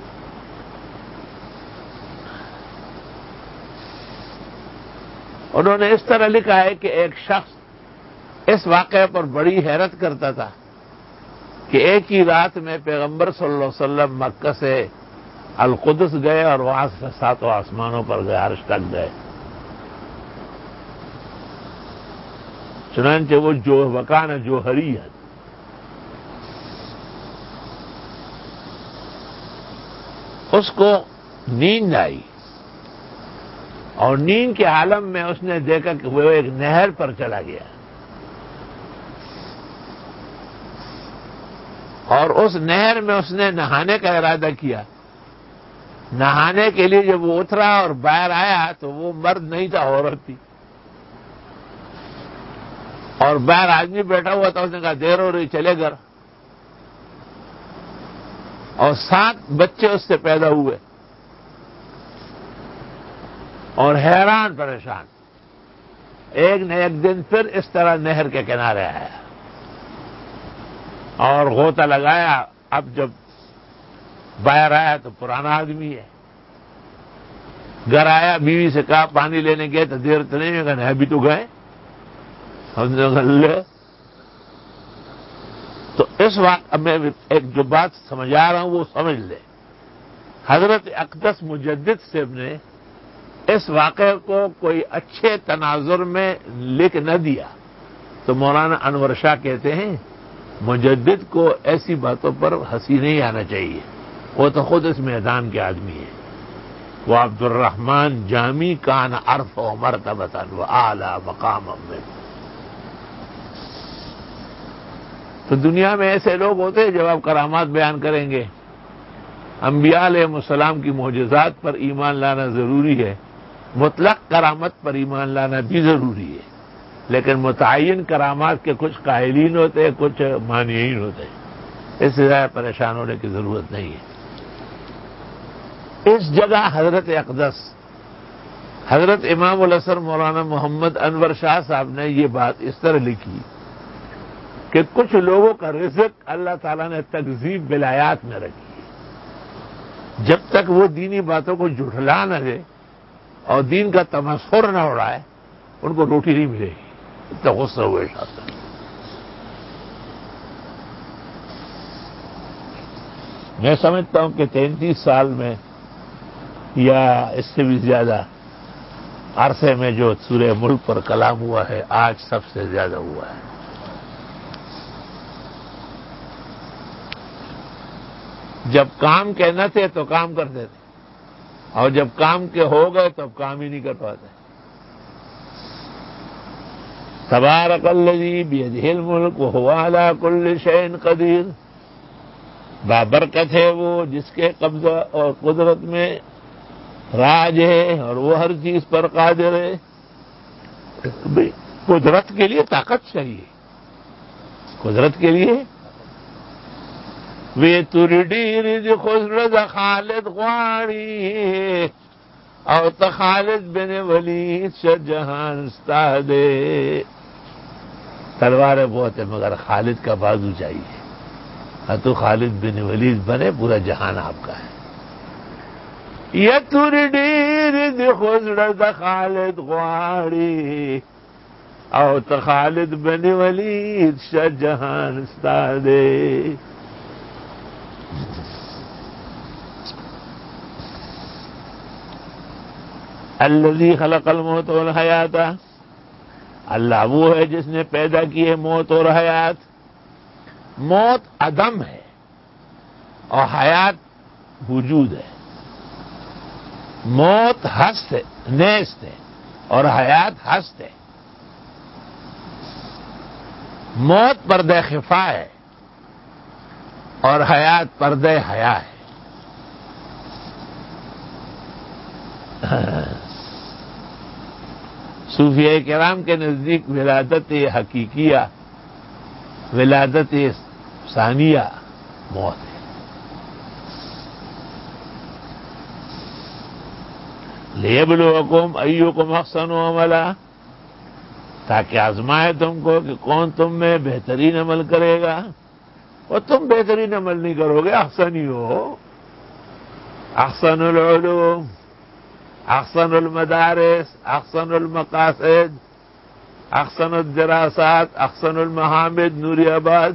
انہوں نے اس طرح لکھا ہے کہ ایک شخص اس واقعے پر بڑی حیرت کرتا تھا کہ ایک ہی رات میں پیغمبر صلی اللہ علیہ وسلم مکہ سے القدس گئے اور وہاں سے 7 آسمانوں پر گئے، عرش تک گئے. چنانچہ وہ وکان جوہریت، اس کو نیند آئی اور نیند کے عالم میں اس نے دیکھا کہ وہ ایک نہر پر چلا گیا اور اس نہر میں اس نے نہانے کا ارادہ کیا نہانے کے لیے جب وہ اترا اور باہر آیا تو وہ مرد نہیں تھا، عورت تھی، اور باہر آدمی بیٹھا ہوا تھا. اس نے کہا دیر ہو رہی، چلے گھر. اور 7 بچے اس سے پیدا ہوئے اور حیران پریشان. ایک نہ ایک دن پھر اس طرح نہر کے کنارے آیا اور غوطہ لگایا. اب جب باہر آیا تو پرانا آدمی ہے. گھر آیا، بیوی سے کہا پانی لینے گئے تو دیر تو نہیں ہوگا. ابھی تو گئے. ہم نے لے. تو اس وقت میں ایک جو بات سمجھا رہا ہوں وہ سمجھ لے. حضرت اقدس مجدد صاحب نے اس واقعے کو کوئی اچھے تناظر میں لکھ نہ دیا تو مولانا انور شاہ کہتے ہیں مجدد کو ایسی باتوں پر ہنسی نہیں آنا چاہیے، وہ تو خود اس میدان کے آدمی ہیں. وہ عبد الرحمن جامی کان عرف و مرتبۃ و اعلی مقام میں. تو دنیا میں ایسے لوگ ہوتے ہیں جب آپ کرامات بیان کریں گے. انبیاء علیہ السلام کی معجزات پر ایمان لانا ضروری ہے، مطلق کرامت پر ایمان لانا بھی ضروری ہے، لیکن متعین کرامات کے کچھ قائلین ہوتے ہیں، کچھ مانعین ہوتے ہیں. اس سے زیادہ پریشان ہونے کی ضرورت نہیں ہے. اس جگہ حضرت اقدس حضرت امام الاسر مولانا محمد انور شاہ صاحب نے یہ بات اس طرح لکھی کہ کچھ لوگوں کا رزق اللہ تعالیٰ نے تکذیب ولایات میں رکھی ہے. جب تک وہ دینی باتوں کو جھٹلا نہ دے اور دین کا تمسخر نہ اڑائے ان کو روٹی نہیں ملے گی. اتنا غصہ ہوئے شاہ صاحب. میں سمجھتا ہوں کہ 33 سال میں یا اس سے بھی زیادہ عرصے میں جو سورہ ملک پر کلام ہوا ہے آج سب سے زیادہ ہوا ہے. جب کام کے نہ تھے تو کام کرتے تھے اور جب کام کے ہو گئے تو اب کام ہی نہیں کر پاتے. تبارک الذی بیدہ الملک وہو علی کل شیء قدیر. بابرکت ہے وہ جس کے قبضہ اور قدرت میں راج ہے اور وہ ہر چیز پر قادر ہے. قدرت کے لیے طاقت چاہیے. قدرت کے لیے وی توری ڈیر خسرد خالد غواڑی اور خالد بن ولید شاہجہان استادے. تلواریں بہت ہے مگر خالد کا بازو چاہیے. تو خالد بن ولید بنے پورا جہان آپ کا ہے. یہ توری ڈیر خسرد خالد غواڑی اور خالد بن ولید شاہجہان استادے. الذی خلق الموت والحیات. اللہ وہ ہے جس نے پیدا کی ہے موت اور حیات. موت عدم ہے اور حیات وجود ہے. موت ہست ہے، نیست ہے، اور حیات ہست ہے. موت پردہ خفا ہے اور حیات پردہ حیا ہے. صوفیہ کرام کے نزدیک ولادت حقیقیہ، ولادت ثانیہ موت ہے. لیبلوکم ایکم احسن عملا، تاکہ آزمائے تم کو کہ کون تم میں بہترین عمل کرے گا. اور تم بہترین عمل نہیں کرو گے، احسن ہی ہو. احسن العلوم، احسن المدارس، احسن المقاصد، احسن الدراسات، احسن المحامد نوری آباد.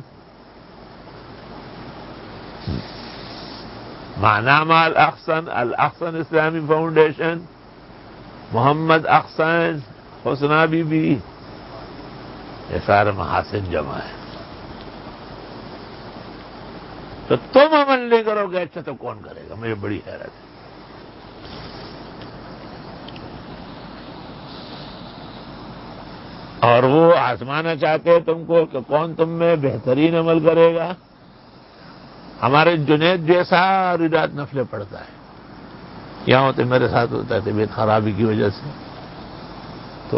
معنام الاحسن، الاحسن اسلامی فاؤنڈیشن، محمد احسن، حسنہ بی بی، یہ سارے محاسن جمع ہے. تو تم عمل نہیں کرو گے اچھا تو کون کرے گا؟ مجھے بڑی حیرت ہے. اور وہ آزمانا چاہتے ہیں تم کو کہ کون تم میں بہترین عمل کرے گا. ہمارے جنید جیسا ساری رات نفلیں پڑھتا ہے، یہاں ہوتے میرے ساتھ ہوتا ہے طبیعت خرابی کی وجہ سے، تو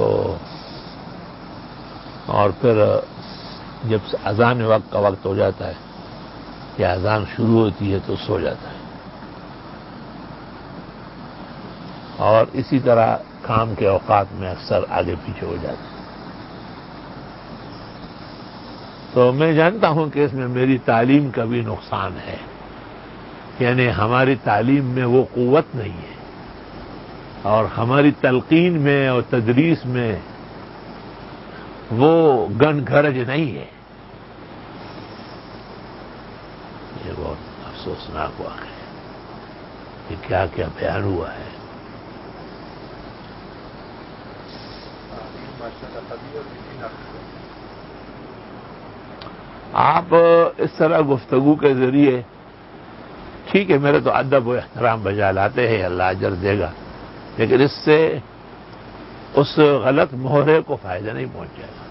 اور پھر جب اذان وقت کا وقت ہو جاتا ہے یا اذان شروع ہوتی ہے تو سو جاتا ہے، اور اسی طرح کام کے اوقات میں اکثر آگے پیچھے ہو جاتا ہے۔ تو میں جانتا ہوں کہ اس میں میری تعلیم کا بھی نقصان ہے، یعنی ہماری تعلیم میں وہ قوت نہیں ہے، اور ہماری تلقین میں اور تدریس میں وہ گن گھرج نہیں ہے۔ یہ بہت افسوسناک واقعہ ہے کہ کیا کیا بیان ہوا ہے۔ آپ اس طرح گفتگو کے ذریعے، ٹھیک ہے میرے تو ادب و احترام بجا لاتے ہیں، اللہ اجر دے گا، لیکن اس سے اس غلط مہرے کو فائدہ نہیں پہنچے گا۔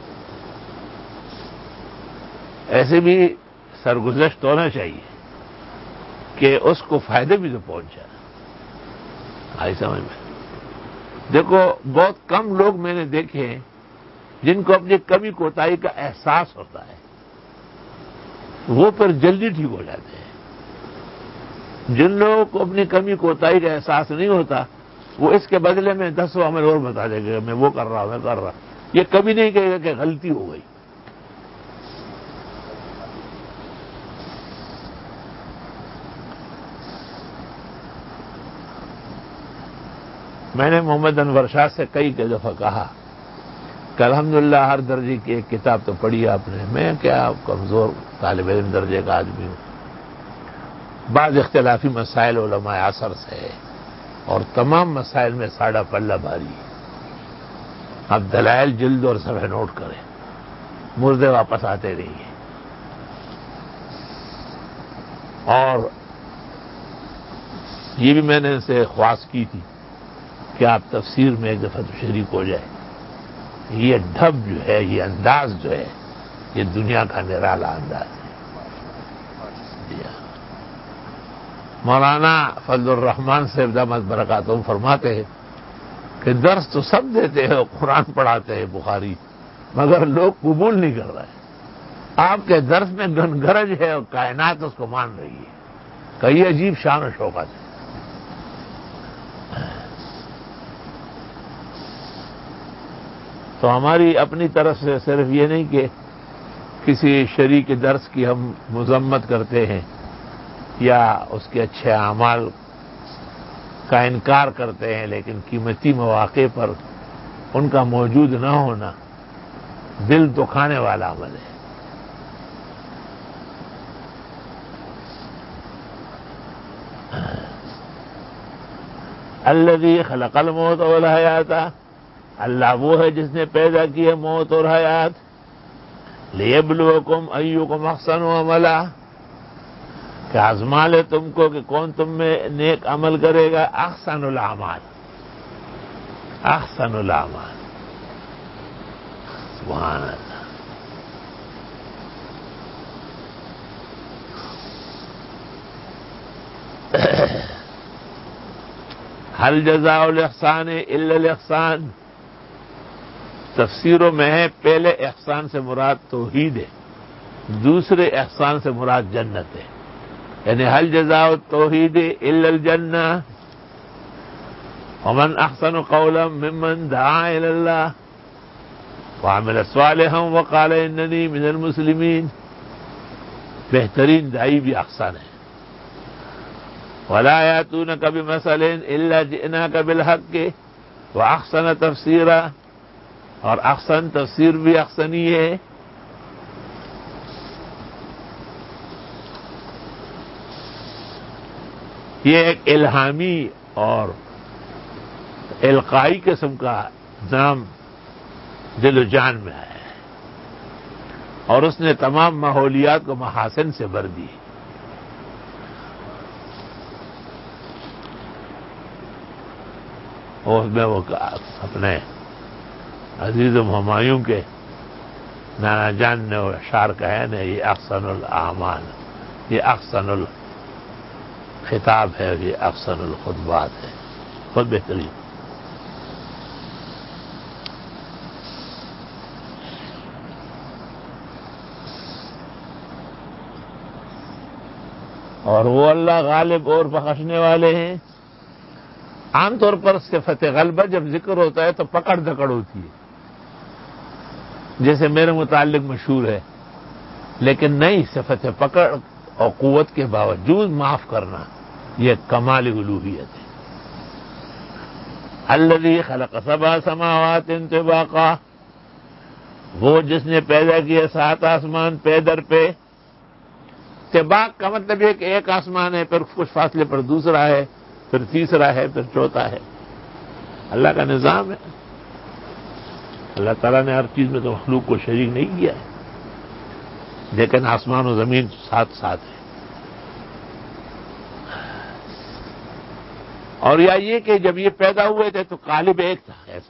ایسے بھی سرگزشت ہونا چاہیے کہ اس کو فائدے بھی تو پہنچ جائے۔ آئی سمجھ میں؟ دیکھو بہت کم لوگ میں نے دیکھے ہیں جن کو اپنی کمی کوتاہی کا احساس ہوتا ہے، وہ پھر جلدی ٹھیک ہو جاتے ہیں۔ جن لوگوں کو اپنی کمی کوتاہی کا احساس نہیں ہوتا، وہ اس کے بدلے میں 10 عمل اور بتا دے گا، میں وہ کر رہا ہوں، میں کر رہا ہوں، یہ کبھی نہیں کہے گا کہ غلطی ہو گئی۔ میں نے محمد انور شاہ سے کئی دفعہ کہا کہ الحمدللہ ہر درجے کی ایک کتاب تو پڑھی آپ نے، میں کیا کمزور طالب علم درجے کا آدمی ہوں۔ بعض اختلافی مسائل علماء عصر سے، اور تمام مسائل میں ساڑھا پلہ بھاری ہے۔ اب دلائل جلد اور صفحے نوٹ کریں، مردے واپس آتے نہیں ہیں۔ اور یہ بھی میں نے ان سے خواست کی تھی کہ آپ تفسیر میں ایک دفعہ تو شریک ہو جائے۔ یہ ڈھب جو ہے، یہ انداز جو ہے، یہ دنیا کا نرالا انداز ہے۔ مولانا فضل الرحمان سے دامت برکاتہم فرماتے ہیں کہ درس تو سب دیتے ہیں، قرآن پڑھاتے ہیں بخاری، مگر لوگ قبول نہیں کر رہے۔ آپ کے درس میں گن گرج ہے اور کائنات اس کو مان رہی ہے، کئی عجیب شان و شوکت ہے۔ تو ہماری اپنی طرف سے صرف یہ نہیں کہ کسی شریک درس کی ہم مذمت کرتے ہیں یا اس کے اچھے اعمال کا انکار کرتے ہیں، لیکن قیمتی مواقع پر ان کا موجود نہ ہونا دل دکھانے والا عمل ہے۔ الذی خلق الموت والحیات، اللہ وہ ہے جس نے پیدا کی ہے موت اور حیات، لیبلوکم ایکم احسن عملا، کہ آزما لے تم کو کہ کون تم میں نیک عمل کرے گا۔ احسن الاعمال، احسن الاعمال، سبحان اللہ۔ هل جزاء الاحسان الا الاحسان، تفسیروں میں ہے پہلے احسان سے مراد توحید ہے، دوسرے احسان سے مراد جنت ہے، یعنی هل جزاء التوحید الا الجنہ، ومن احسن قولا ممن دعا الى اللہ وعمل صالحا وقال اننی من المسلمین، بہترین داعی بھی احسان ہے۔ ولا یاتونک بمثل الا جئناک بالحق واحسن تفسیرا، اور احسن تفسیر بھی احسنی ہے۔ یہ ایک الہامی اور القائی قسم کا نام دل و جان میں ہے، اور اس نے تمام ماحولیات کو محاسن سے بھر دی۔ اور میں وہ اپنے عزیز ہمایوں کے نانا جان نے وہ اشعار کہے نا، یہ احسن الاعمال، یہ احسن الخطاب ہے، یہ احسن الخطبات ہے۔ بہت بہترین. اور وہ اللہ غالب اور بخشنے والے ہیں. عام طور پر صفت غلبہ جب ذکر ہوتا ہے تو پکڑ دکڑ ہوتی ہے، جیسے میرے متعلق مشہور ہے، لیکن نہیں، صفت پکڑ اور قوت کے باوجود معاف کرنا یہ کمال الوہیت ہے. الذی خلق سبع سماوات طباقا، وہ جس نے پیدا کیا 7 آسمان پے در پہ. طباق کا مطلب ہے کہ ایک آسمان ہے، پھر کچھ فاصلے پر دوسرا ہے، پھر تیسرا ہے، پھر چوتھا ہے. اللہ کا نظام ہے. اللہ تعالیٰ نے ہر چیز میں تو مخلوق کو شریک نہیں کیا ہے، لیکن آسمان و زمین ساتھ ساتھ ہے. اور یا یہ کہ جب یہ پیدا ہوئے تھے تو قالب ایک تھا ایسا.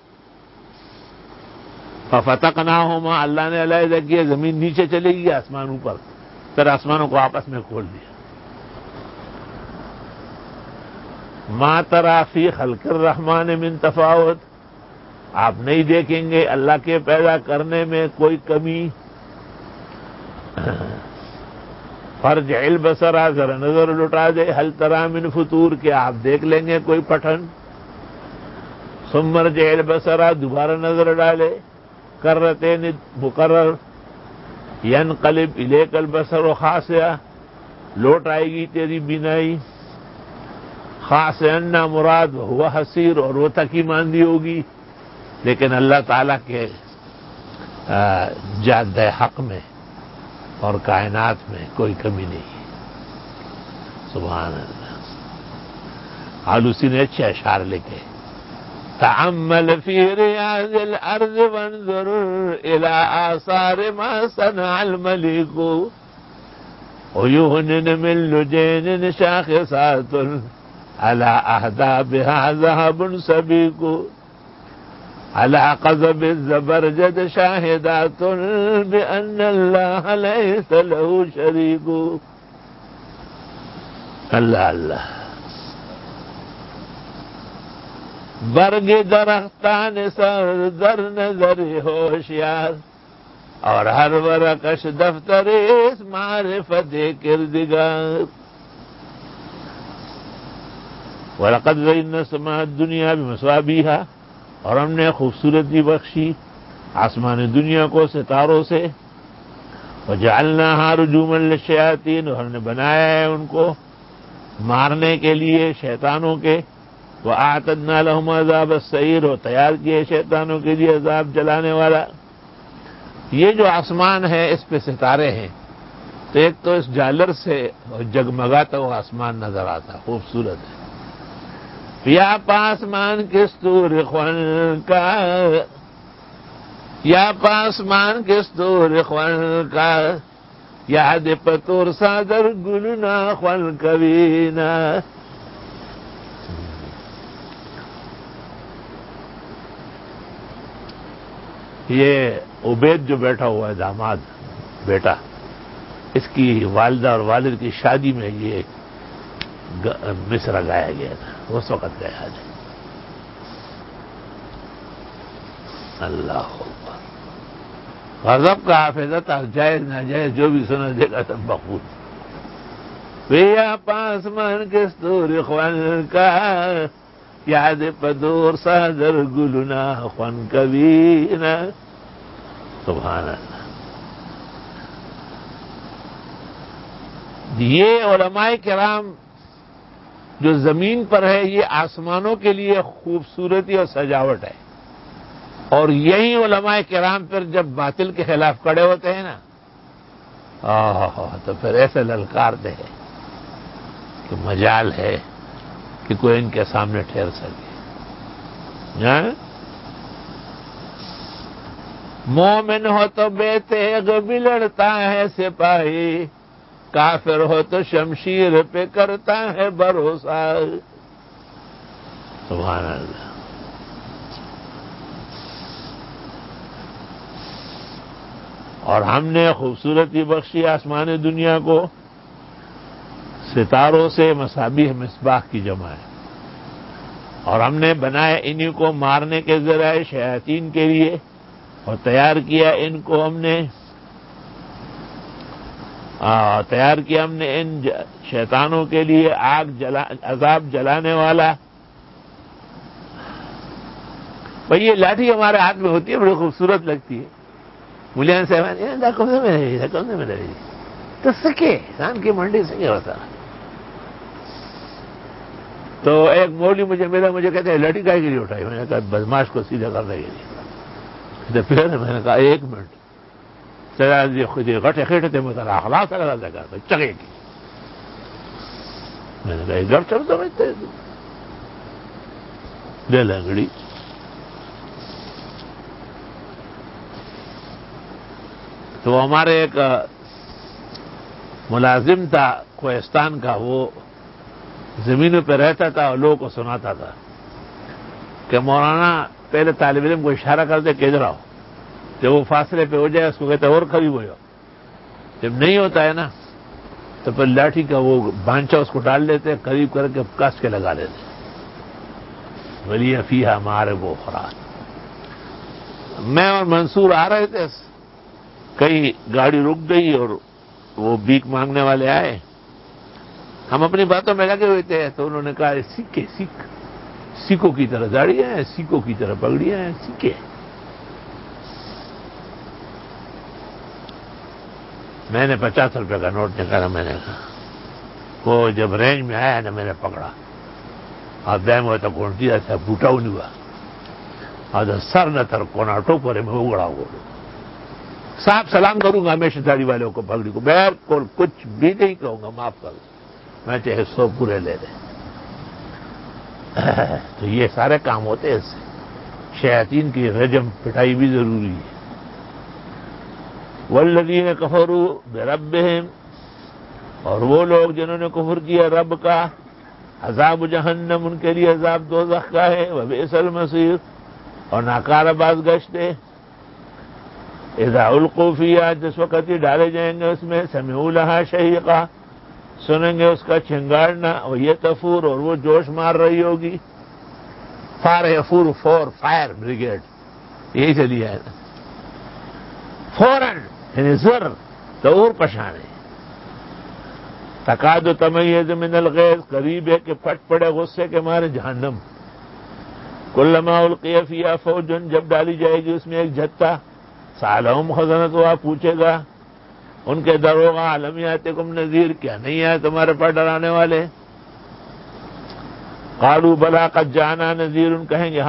ففتقناہما، اللہ نے علیحدہ کیا، زمین نیچے چلے گی، آسمان اوپر، پھر آسمانوں کو آپس میں کھول دیا. ما تری فی خلق الرحمن من تفاوت، آپ نہیں دیکھیں گے اللہ کے پیدا کرنے میں کوئی کمی. فرجع البصر، ذرا نظر لٹا دے، هل تری من فطور، کہ آپ دیکھ لیں گے کوئی پٹھن. ثم ارجع البصر، دوبارہ نظر ڈالے، کرتین مقرر، ینقلب الیک البصر خاسئا، لوٹ آئے گی تیری بینائی. خاسئا نہ مراد ہوا حسیر، اور وہ تکی ماندی ہوگی. لیکن اللہ تعالیٰ کے جادہ حق میں اور کائنات میں کوئی کمی نہیں ہے. سبحان اللہ. آلوسی نے اچھے اشعار لکھے، تأمل فی ریاض الارض وانظر الی آثار ما صنع الملیک، عیون من لجین شاخصات علی اہدابها ذهب سبیک، علی قضب الزبرجد شاہدات بأن اللہ لیس له شریک. اللہ اللہ. برگ درختان سر در نظر ہوشیار، اور ہر ورقش دفتر اس معرفت کردگار. وَلَقَدْ زَيَّنَّا السَّمَاءَ الدُّنْيَا بِمَصَابِيحَ، اور ہم نے خوبصورتی بخشی آسمان دنیا کو ستاروں سے. وَجَعَلْنَاهَا رُجُومًا لِلشَّيَاطِينِ، اور ہم نے بنایا ہے ان کو مارنے کے لیے شیطانوں کے. وَأَعْتَدْنَا لَهُمْ عَذَابَ السَّعِيرِ، اور تیار کیے شیطانوں کے لیے عذاب جلانے والا. یہ جو آسمان ہے اس پہ ستارے ہیں، تو ایک تو اس جالر سے جگمگاتا ہوا آسمان نظر آتا، خوبصورت ہے. یا پاسمان کس طور خوان کا، یا پاسمان کس طور خوان کا، یاد پتور سادر گلنا خوان کبینا. یہ عبید جو بیٹھا ہوا ہے داماد بیٹا، اس کی والدہ اور والد کی شادی میں یہ مصرع گایا گیا تھا، اس وقت گایا ہے. اللہ اکبر. غضب کا حافظت، جائز ناجائز جو بھی سنا دے گا سب مقبول. یا پاسمان کے ستور خوان کا، یاد پدور سادر گلنا خوان کبینا. سبحان اللہ. یہ علماء کرام جو زمین پر ہے، یہ آسمانوں کے لیے خوبصورتی اور سجاوٹ ہے. اور یہی علماء کرام پھر جب باطل کے خلاف کھڑے ہوتے ہیں نا، تو پھر ایسے للکارتے ہیں کہ مجال ہے کہ کوئی ان کے سامنے ٹھہر سکے. مومن ہو تو بے تیغ بھی لڑتا ہے سپاہی، کافر ہو تو شمشیر پہ کرتا ہے بھروسہ. سبحان اللہ. اور ہم نے خوبصورتی بخشی آسمان دنیا کو ستاروں سے. مصابیح مصباح کی جمع ہے. اور ہم نے بنائے انہی کو مارنے کے ذرائع شیاطین کے لیے، اور تیار کیا ان کو ہم نے ان شیطانوں کے لیے عذاب جلانے والا۔ بھئی یہ لاٹھی ہمارے ہاتھ میں ہوتی ہے، بڑی خوبصورت لگتی ہے۔ ملیان صاحب کون سے میں رہی تو سکے انسان کی منڈی سکے ہوتا۔ تو ایک مولوی مجھے ملا، مجھے کہتے ہیں لاٹھی کاہے کے لیے اٹھائی؟ میں نے کہا بدماش کو سیدھا کرنے کے لیے۔ پھر میں نے کہا 1 منٹ چلا جی خود گٹے کھیٹے تھے میں کہا اخلاق لگا دے گا چگے کی۔ میں نے کہا یہ گپ چل سمجھتے لے لنگڑی۔ تو ہمارے ایک ملازم تھا کوہستان کا، وہ زمینوں پہ رہتا تھا اور لوگوں کو سناتا تھا کہ مولانا پہلے طالب علم کو اشارہ کر دے کہ ادھر آؤ، جب وہ فاصلے پہ ہو جائے اس کو کہتے اور قریب ہو جاؤ، جب نہیں ہوتا ہے نا تو پھر لاٹھی کا وہ بانچا اس کو ڈال دیتے، قریب کر کے کس کے لگا دیتے۔ ولی فیہا مآرب اخری۔ میں اور منصور آ رہے تھے، کہیں گاڑی رک گئی اور وہ بھیک مانگنے والے آئے، ہم اپنی باتوں میں لگے ہوئے تھے، تو انہوں نے کہا سکے سکوں کی طرح داڑیاں ہیں، سکوں کی طرح پگڑیاں ہیں، سکے۔ میں نے 50 روپے کا نوٹ نکالا، میں نے کہا وہ جب رینج میں آیا نا میں نے پکڑا، اور دائم ہوتا کونٹی ایسا بوٹا نہیں ہوا، اور سر نہ تر کونا ٹوپرے میں اگڑا ہوا۔ صاحب سلام کروں گا ہمیشہ داڑھی والوں کو، پگڑی کو، بالکل کچھ بھی نہیں کہوں گا، معاف کر دوں، میں چاہے 100 پورے لے لیں۔ تو یہ سارے کام ہوتے ہیں اس سے۔ شیاطین کی رجم پٹائی بھی ضروری ہے۔ والذین کفروا بربہم، اور وہ لوگ جنہوں نے کفر کیا رب کا، عذاب جہنم ان کے لیے عذاب دوزخ کا ہے، وبئس المصیر، اور ناکارہ بازگشت ہے۔ اذا القوا فیہا، جس وقت یہ ڈالے جائیں گے اس میں، سمعوا لہا شہیقا، سنیں گے اس کا چنگاڑنا، وہی تفور، اور وہ جوش مار رہی ہوگی۔ فار یفور، فور فائر بریگیڈ، یہی سے لیا ہے نا، فوراً یعنی زر دور پشانے۔ تکاد تمیز من الغیظ، قریب ہے کہ پھٹ پڑے غصے کے مارے جہنم۔ کلما القی فیہا فوج، جب ڈالی جائے گی اس میں ایک جتھا، سألہم خزنتہا، پوچھے گا ان کے دروغہ، الم یاتکم نذیر، کیا نہیں آئے تمہارے پر ڈرانے والے؟ قالوا بلی قد جاءنا نذیر، کہیں گے